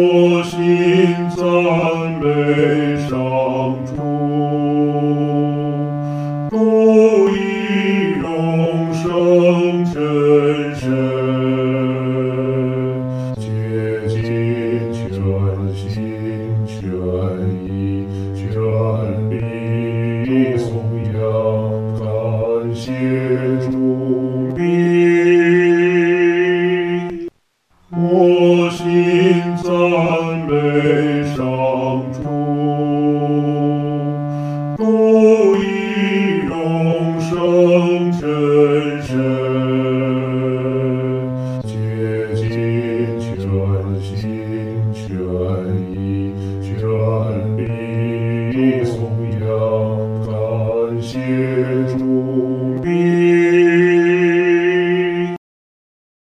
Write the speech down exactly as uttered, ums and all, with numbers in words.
我心赞美上主，主以永生真神，竭尽全心全意全力颂扬感谢主名。我心赞美上主，主以永生真神，竭尽全心全意全力颂扬感谢